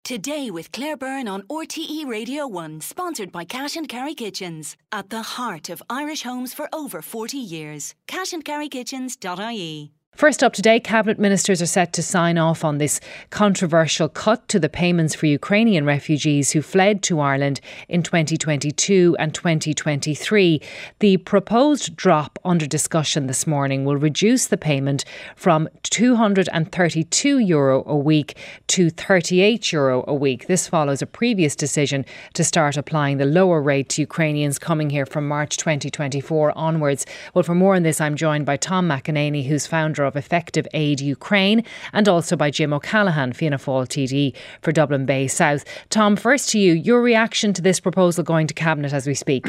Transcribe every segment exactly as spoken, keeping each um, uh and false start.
Today with Claire Byrne on R T E Radio one, sponsored by Cash and Carry Kitchens. At the heart of Irish homes for over forty years. cash and carry kitchens dot I E. First up today, Cabinet Ministers are set to sign off on this controversial cut to the payments for Ukrainian refugees who fled to Ireland in twenty twenty-two and twenty twenty-three. The proposed drop under discussion this morning will reduce the payment from two hundred thirty-two euro a week to thirty-eight euro a week. This follows a previous decision to start applying the lower rate to Ukrainians coming here from March twenty twenty-four onwards. Well, for more on this, I'm joined by Tom McEnany, who's founder of Effective Aid Ukraine, and also by Jim O'Callaghan, Fianna Fáil T D for Dublin Bay South. Tom, first to you, your reaction to this proposal going to Cabinet as we speak?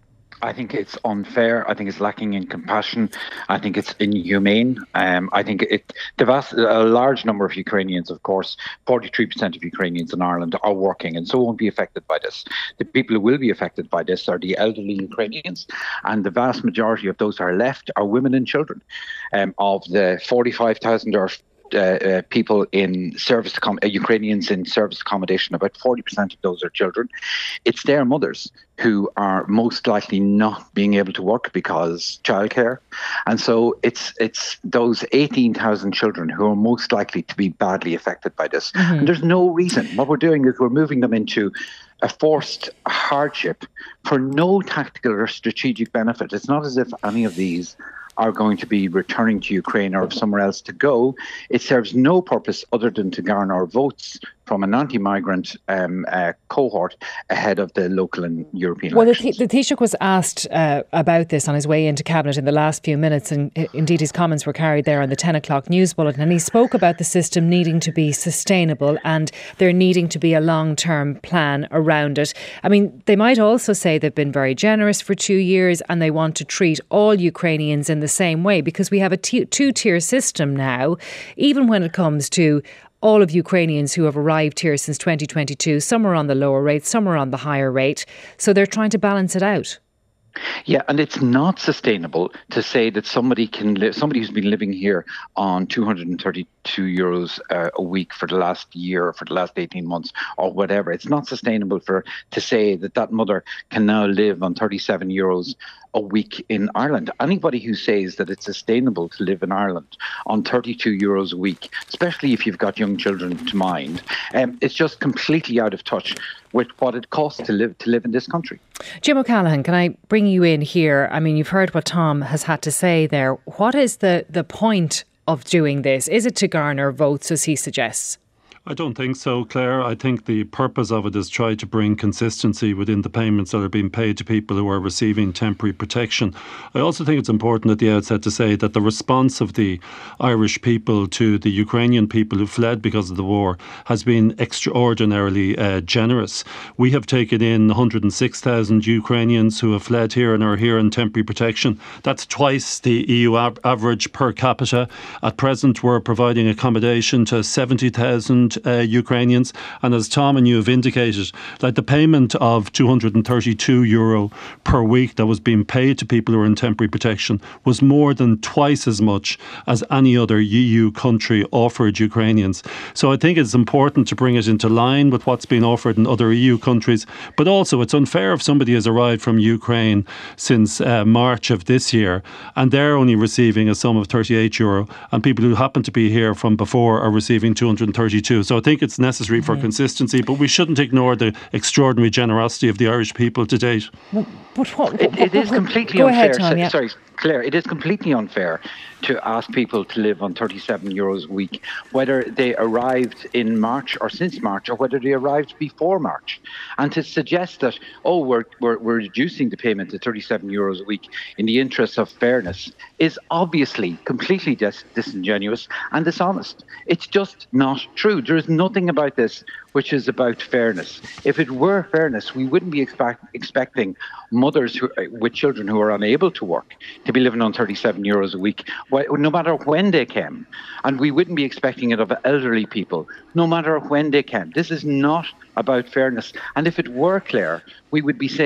I think it's unfair. I think it's lacking in compassion. I think it's inhumane. Um, I think it, the vast, a large number of Ukrainians, of course, forty-three percent of Ukrainians in Ireland are working and so won't be affected by this. The people who will be affected by this are the elderly Ukrainians, and the vast majority of those who are left are women and children. Um, of the forty-five thousand or Uh, uh, people in service, com- uh, Ukrainians in service accommodation, about forty percent of those are children. It's their mothers who are most likely not being able to work because childcare. And so it's it's those eighteen thousand children who are most likely to be badly affected by this. Mm-hmm. And there's no reason. What we're doing is we're moving them into a forced hardship for no tactical or strategic benefit. It's not as if any of these are going to be returning to Ukraine or somewhere else to go. It serves no purpose other than to garner votes from an anti-migrant um, uh, cohort ahead of the local and European well, elections. Well, the Taoiseach was asked uh, about this on his way into Cabinet in the last few minutes, and uh, indeed his comments were carried there on the ten o'clock news bulletin, and he spoke about the system needing to be sustainable and there needing to be a long-term plan around it. I mean, they might also say they've been very generous for two years and they want to treat all Ukrainians in the same way, because we have a t- two-tier system now, even when it comes to all of Ukrainians who have arrived here since twenty twenty-two. Some are on the lower rate, some are on the higher rate. So they're trying to balance it out. Yeah, and it's not sustainable to say that somebody can live, somebody who's been living here on two hundred thirty-two euros uh, a week for the last year, for the last eighteen months, or whatever. It's not sustainable for to say that that mother can now live on thirty-seven euros a week in Ireland. Anybody who says that it's sustainable to live in Ireland on thirty-two euros a week, especially if you've got young children to mind, um, it's just completely out of touch with what it costs to live to live in this country. Jim O'Callaghan, can I bring you in here? I mean, you've heard what Tom has had to say there. What is the, the point of doing this? Is it to garner votes, as he suggests? I don't think so, Claire. I think the purpose of it is try to bring consistency within the payments that are being paid to people who are receiving temporary protection. I also think it's important at the outset to say that the response of the Irish people to the Ukrainian people who fled because of the war has been extraordinarily uh, generous. We have taken in one hundred six thousand Ukrainians who have fled here and are here in temporary protection. That's twice the E U ab- average per capita. At present, we're providing accommodation to seventy thousand Uh, Ukrainians, and as Tom and you have indicated, like the payment of two hundred thirty-two euro per week that was being paid to people who are in temporary protection was more than twice as much as any other E U country offered Ukrainians. So I think it's important to bring it into line with what's been offered in other E U countries, but also it's unfair if somebody has arrived from Ukraine since uh, March of this year and they're only receiving a sum of thirty-eight euro, and people who happen to be here from before are receiving two hundred thirty-two. So I think it's necessary for mm-hmm. consistency, but we shouldn't ignore the extraordinary generosity of the Irish people to date. But, but what, it, it is completely Go unfair. Ahead, Tom, yeah. Sorry, Claire, it is completely unfair to ask people to live on thirty-seven euros a week, whether they arrived in March or since March, or whether they arrived before March. And to suggest that, oh, we're, we're, we're reducing the payment to thirty-seven euros a week in the interest of fairness is obviously completely dis- disingenuous and dishonest. It's just not true. There is nothing about this which is about fairness. If it were fairness, we wouldn't be expect, expecting mothers who, with children who are unable to work to be living on thirty-seven euros a week, no matter when they came. And we wouldn't be expecting it of elderly people, no matter when they came. This is not about fairness. And if it were, Claire, we would be saying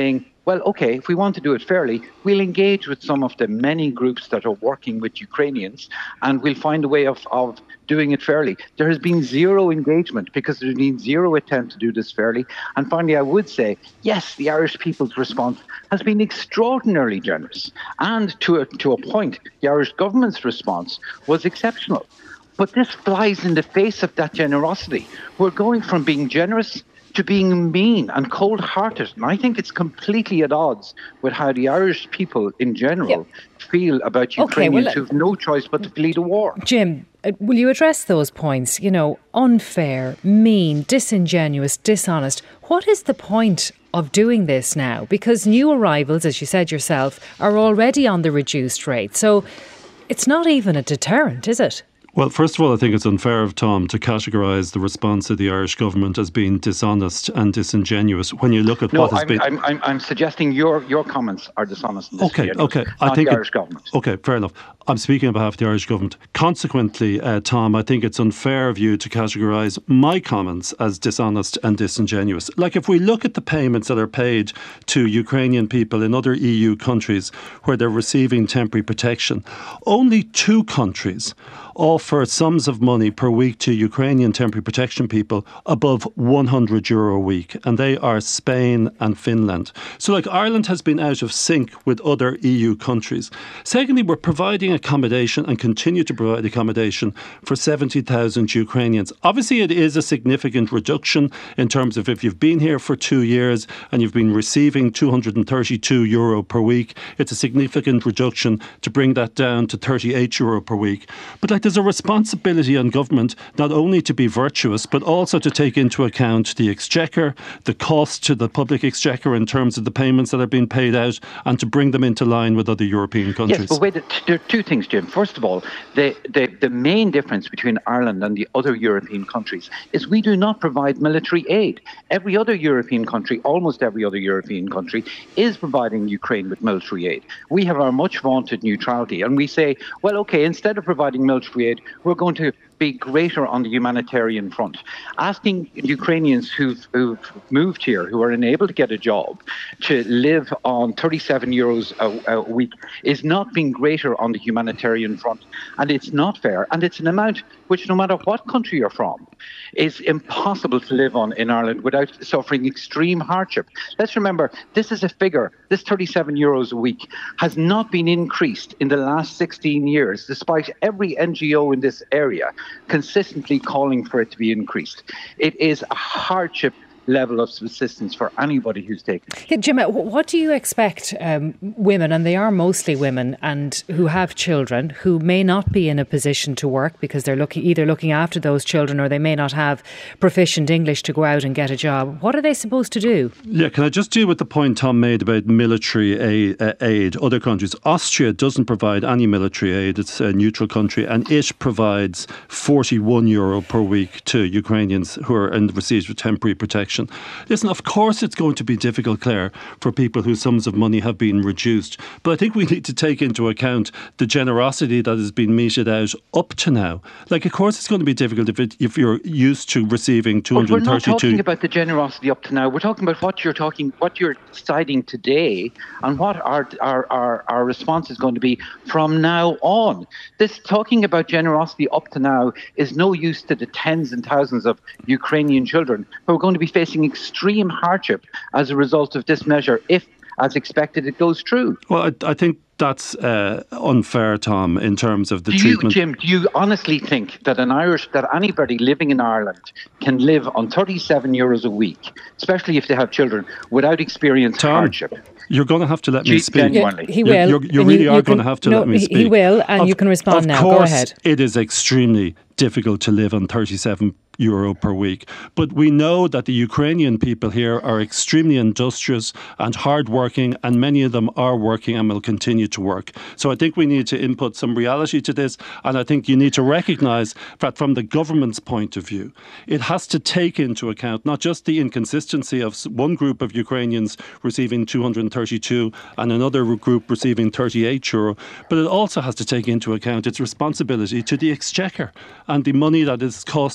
well, okay, if we want to do it fairly, we'll engage with some of the many groups that are working with Ukrainians, and we'll find a way of, of doing it fairly. There has been zero engagement because there's been zero attempt to do this fairly. And finally, I would say, yes, the Irish people's response has been extraordinarily generous. And to a, to a point, the Irish government's response was exceptional. But this flies in the face of that generosity. We're going from being generous to being mean and cold-hearted. And I think it's completely at odds with how the Irish people in general yep. feel about Ukrainians okay, well, who have no choice but to flee the war. Jim, uh, will you address those points? You know, unfair, mean, disingenuous, dishonest. What is the point of doing this now? Because new arrivals, as you said yourself, are already on the reduced rate. So it's not even a deterrent, is it? Well, first of all, I think it's unfair of Tom to categorise the response of the Irish government as being dishonest and disingenuous when you look at no, what has I'm, been... I'm, I'm, I'm suggesting your, your comments are dishonest and okay, okay. not I think the Irish it, government. Okay, fair enough. I'm speaking on behalf of the Irish government. Consequently, uh, Tom, I think it's unfair of you to categorise my comments as dishonest and disingenuous. Like, if we look at the payments that are paid to Ukrainian people in other E U countries where they're receiving temporary protection, only two countries offer sums of money per week to Ukrainian temporary protection people above one hundred euro a week, and they are Spain and Finland. So, like, Ireland has been out of sync with other E U countries. Secondly, we're providing accommodation and continue to provide accommodation for seventy thousand Ukrainians. Obviously, it is a significant reduction in terms of if you've been here for two years and you've been receiving two hundred thirty-two euro per week, it's a significant reduction to bring that down to thirty-eight euro per week. But, like, there's a responsibility on government not only to be virtuous, but also to take into account the exchequer, the cost to the public exchequer in terms of the payments that are being paid out, and to bring them into line with other European countries. Yes, but wait, there are two things, Jim. First of all, the, the, the main difference between Ireland and the other European countries is we do not provide military aid. Every other European country, almost every other European country, is providing Ukraine with military aid. We have our much vaunted neutrality, and we say, well, okay, instead of providing military aid, we're going to be greater on the humanitarian front. Asking Ukrainians who've, who've moved here, who are unable to get a job, to live on thirty-seven euros a, a week is not being greater on the humanitarian front. And it's not fair. And it's an amount which, no matter what country you're from, is impossible to live on in Ireland without suffering extreme hardship. Let's remember, this is a figure, this thirty-seven euros a week has not been increased in the last sixteen years, despite every N G O in this area consistently calling for it to be increased. It is a hardship level of subsistence for anybody who's taken it. Yeah, Jim, what do you expect um, women, and they are mostly women, and who have children, who may not be in a position to work because they're looking, either looking after those children, or they may not have proficient English to go out and get a job. What are they supposed to do? Yeah, can I just deal with the point Tom made about military aid, uh, aid other countries? Austria doesn't provide any military aid. It's a neutral country, and it provides forty-one euro per week to Ukrainians who are in receipt of temporary protection. Listen, of course it's going to be difficult, Claire, for people whose sums of money have been reduced. But I think we need to take into account the generosity that has been meted out up to now. Like, of course it's going to be difficult if, it, if you're used to receiving two hundred thirty-two... But we're not talking about the generosity up to now. We're talking about what you're talking, what you're deciding today, and what our, our, our, our response is going to be from now on. This talking about generosity up to now is no use to the tens and thousands of Ukrainian children who are going to be facing extreme hardship as a result of this measure if, as expected, it goes through. Well, I, I think that's uh, unfair, Tom, in terms of the do treatment. You, Jim, do you honestly think that an Irish, that anybody living in Ireland can live on thirty-seven euros a week, especially if they have children, without experiencing Tom, hardship? You're going to have to let me speak. Genuinely. Yeah, he will. You, you really you, are you going can, to have to no, let me speak. He will, and of, you can respond of now. Course, Go ahead. It is extremely difficult to live on thirty-seven euro per week. But we know that the Ukrainian people here are extremely industrious and hardworking, and many of them are working and will continue to work. So I think we need to input some reality to this, and I think you need to recognise that from the government's point of view, it has to take into account not just the inconsistency of one group of Ukrainians receiving two hundred thirty-two and another group receiving thirty-eight euro, but it also has to take into account its responsibility to the exchequer and the money that is costing the state.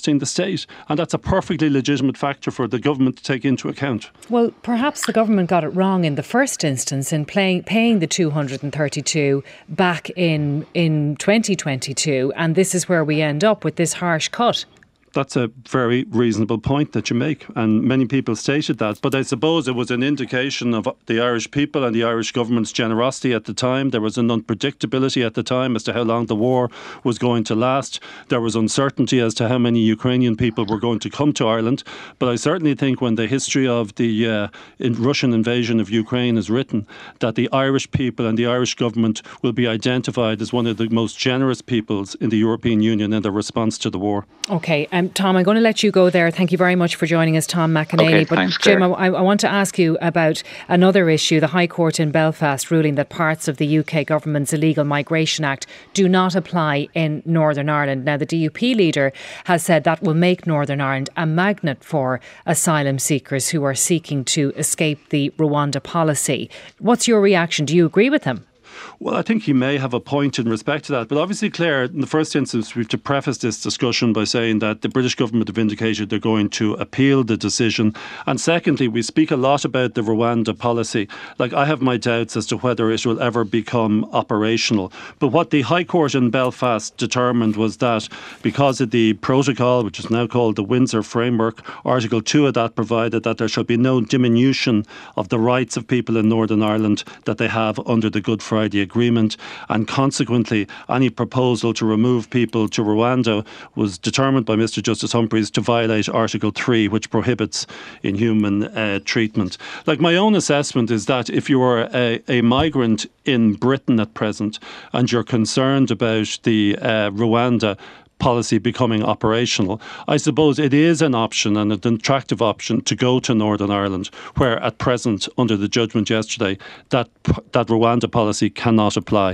state. And that's a perfectly legitimate factor for the government to take into account. Well, perhaps the government got it wrong in the first instance in paying, paying the two hundred thirty-two back in, in twenty twenty-two. And this is where we end up with this harsh cut. That's a very reasonable point that you make, and many people stated that. But I suppose it was an indication of the Irish people and the Irish government's generosity at the time. There was an unpredictability at the time as to how long the war was going to last. There was uncertainty as to how many Ukrainian people were going to come to Ireland. But I certainly think when the history of the uh, in Russian invasion of Ukraine is written, that the Irish people and the Irish government will be identified as one of the most generous peoples in the European Union in their response to the war. Okay. Um, Tom, I'm going to let you go there. Thank you very much for joining us, Tom McEnany. Okay, but thanks, Jim, Claire. I, I want to ask you about another issue. The High Court in Belfast ruling that parts of the U K government's Illegal Migration Act do not apply in Northern Ireland. Now, the D U P leader has said that will make Northern Ireland a magnet for asylum seekers who are seeking to escape the Rwanda policy. What's your reaction? Do you agree with him? Well, I think he may have a point in respect to that. But obviously, Claire, in the first instance, we have to preface this discussion by saying that the British government have indicated they're going to appeal the decision. And secondly, we speak a lot about the Rwanda policy. Like, I have my doubts as to whether it will ever become operational. But what the High Court in Belfast determined was that because of the protocol, which is now called the Windsor Framework, Article two of that provided that there shall be no diminution of the rights of people in Northern Ireland that they have under the Good Friday Agreement, and consequently any proposal to remove people to Rwanda was determined by Mister Justice Humphreys to violate Article three, which prohibits inhuman uh, treatment. Like, my own assessment is that if you are a, a migrant in Britain at present and you're concerned about the uh, Rwanda policy becoming operational, I suppose it is an option and an attractive option to go to Northern Ireland, where at present, under the judgment yesterday, that that Rwanda policy cannot apply.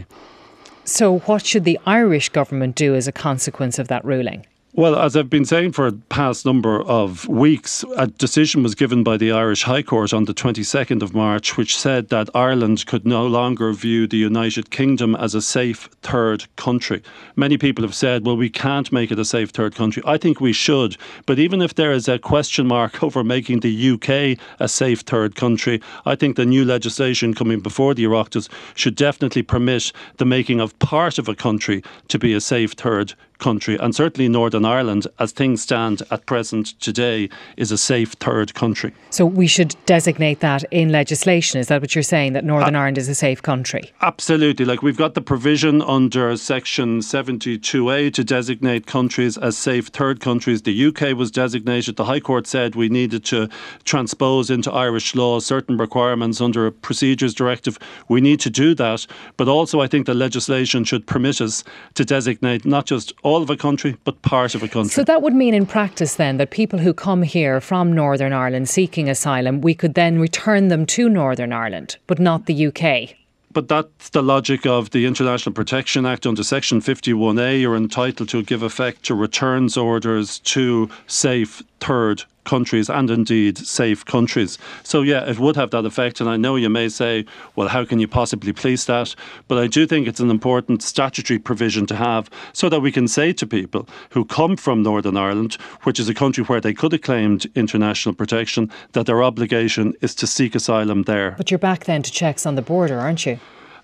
So what should the Irish government do as a consequence of that ruling? Well, as I've been saying for a past number of weeks, a decision was given by the Irish High Court on the twenty-second of March, which said that Ireland could no longer view the United Kingdom as a safe third country. Many people have said, well, we can't make it a safe third country. I think we should. But even if there is a question mark over making the U K a safe third country, I think the new legislation coming before the Oireachtas should definitely permit the making of part of a country to be a safe third country. And certainly Northern Ireland, as things stand at present today, is a safe third country. So we should designate that in legislation. Is that what you're saying, that Northern uh, Ireland is a safe country? Absolutely. Like, we've got the provision under Section seventy-two A to designate countries as safe third countries. The U K was designated. The High Court said we needed to transpose into Irish law certain requirements under a procedures directive. We need to do that. But also, I think the legislation should permit us to designate not just all of a country, but part of a country. So that would mean in practice then that people who come here from Northern Ireland seeking asylum, we could then return them to Northern Ireland, but not the U K. But that's the logic of the International Protection Act. Under Section fifty-one A, you're entitled to give effect to returns orders to safe third countries and indeed safe countries. So yeah, it would have that effect. And I know you may say, well, how can you possibly police that? But I do think it's an important statutory provision to have so that we can say to people who come from Northern Ireland, which is a country where they could have claimed international protection, that their obligation is to seek asylum there. But you're back then to checks on the border, aren't you?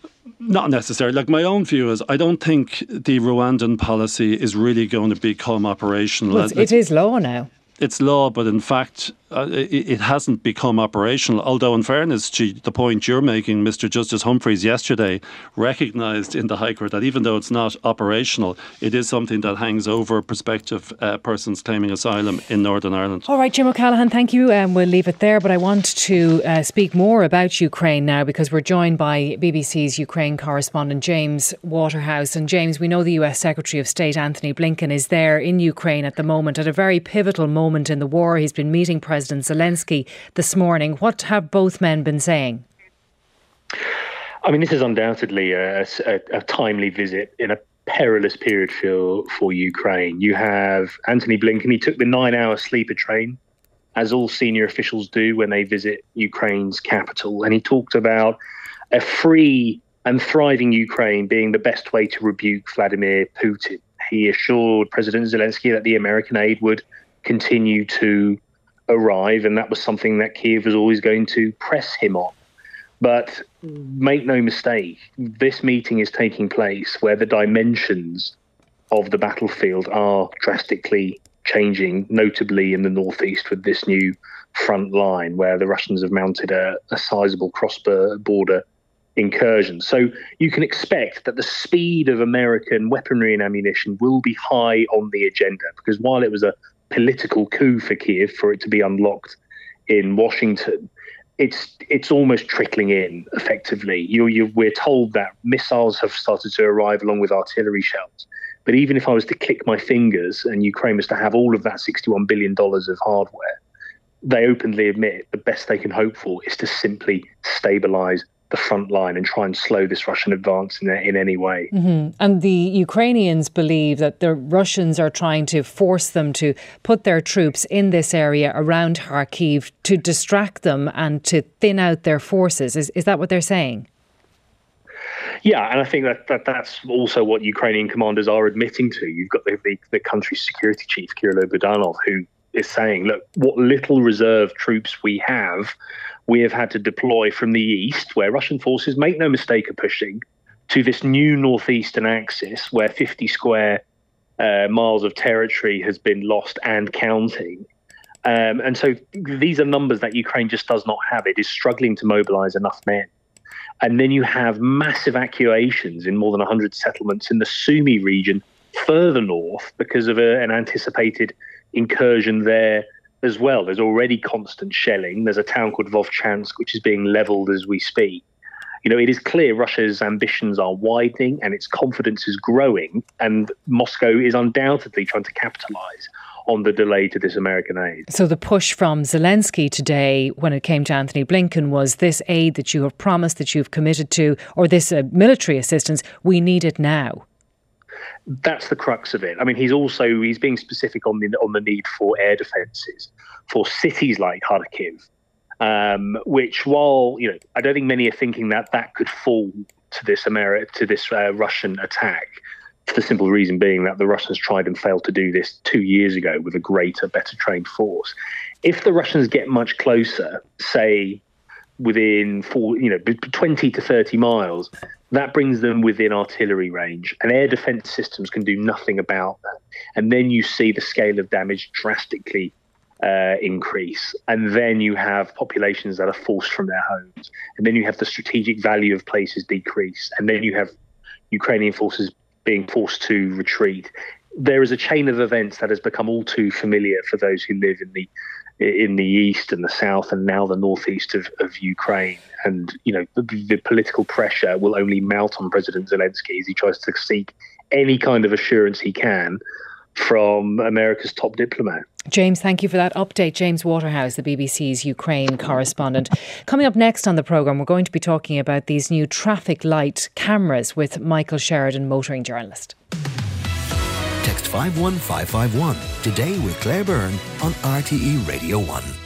Not necessarily. Like, my own view is I don't think the Rwandan policy is really going to become operational. Well, it is law now. It's law, but in fact, uh, it, it hasn't become operational. Although, in fairness to the point you're making, Mister Justice Humphreys yesterday recognised in the High Court that even though it's not operational, it is something that hangs over prospective uh, persons claiming asylum in Northern Ireland. All right, Jim O'Callaghan, thank you. Um, we'll leave it there. But I want to uh, speak more about Ukraine now, because we're joined by B B C's Ukraine correspondent James Waterhouse. And James, we know the U S Secretary of State Anthony Blinken is there in Ukraine at the moment, at a very pivotal moment in the war. He's been meeting President Zelensky this morning. What have both men been saying? I mean, this is undoubtedly a, a, a timely visit in a perilous period for, for Ukraine. You have Anthony Blinken. He took the nine-hour sleeper train, as all senior officials do when they visit Ukraine's capital. And he talked about a free and thriving Ukraine being the best way to rebuke Vladimir Putin. He assured President Zelensky that the American aid would continue to arrive, and that was something that Kyiv was always going to press him on. But make no mistake, this meeting is taking place where the dimensions of the battlefield are drastically changing, notably in the northeast with this new front line where the Russians have mounted a, a sizable cross-border incursion. So you can expect that the speed of American weaponry and ammunition will be high on the agenda, because while it was a political coup for Kyiv for it to be unlocked in Washington, it's it's almost trickling in effectively. You, you, we're told that missiles have started to arrive along with artillery shells. But even if I was to click my fingers and Ukraine was to have all of that sixty-one billion dollars of hardware, they openly admit the best they can hope for is to simply stabilize the front line and try and slow this Russian advance in, in any way. Mm-hmm. And the Ukrainians believe that the Russians are trying to force them to put their troops in this area around Kharkiv to distract them and to thin out their forces. Is, is that what they're saying? Yeah, and I think that, that that's also what Ukrainian commanders are admitting to. You've got the, the, the country's security chief, Kirill Budanov, who is saying, look, what little reserve troops we have, we have had to deploy from the east, where Russian forces, make no mistake, are pushing, to this new northeastern axis where fifty square uh, miles of territory has been lost and counting. Um, and so these are numbers that Ukraine just does not have. It is struggling to mobilize enough men. And then you have massive evacuations in more than one hundred settlements in the Sumy region further north because of a, an anticipated incursion there as well. There's already constant shelling. There's a town called Vovchansk, which is being leveled as we speak. You know, it is clear Russia's ambitions are widening and its confidence is growing, and Moscow is undoubtedly trying to capitalize on the delay to this American aid. So the push from Zelensky today, when it came to Anthony Blinken, was this aid that you have promised, that you've committed to, or this uh, military assistance, we need it now. That's the crux of it. I mean, he's also, he's being specific on the on the need for air defences for cities like Kharkiv, um, which, while, you know, I don't think many are thinking that that could fall to this Ameri- to this uh, Russian attack, for the simple reason being that the Russians tried and failed to do this two years ago with a greater, better trained force. If the Russians get much closer, say within four, you know, twenty to thirty miles, that brings them within artillery range, and air defense systems can do nothing about that. And then you see the scale of damage drastically uh, increase. And then you have populations that are forced from their homes. And then you have the strategic value of places decrease. And then you have Ukrainian forces being forced to retreat. There is a chain of events that has become all too familiar for those who live in the in the east and the south and now the northeast of, of Ukraine. And, you know, the, the political pressure will only mount on President Zelensky as he tries to seek any kind of assurance he can from America's top diplomat. James, thank you for that update. James Waterhouse, the B B C's Ukraine correspondent. Coming up next on the programme, we're going to be talking about these new traffic light cameras with Michael Sheridan, motoring journalist. Text five one five five one today with Claire Byrne on R T E Radio one.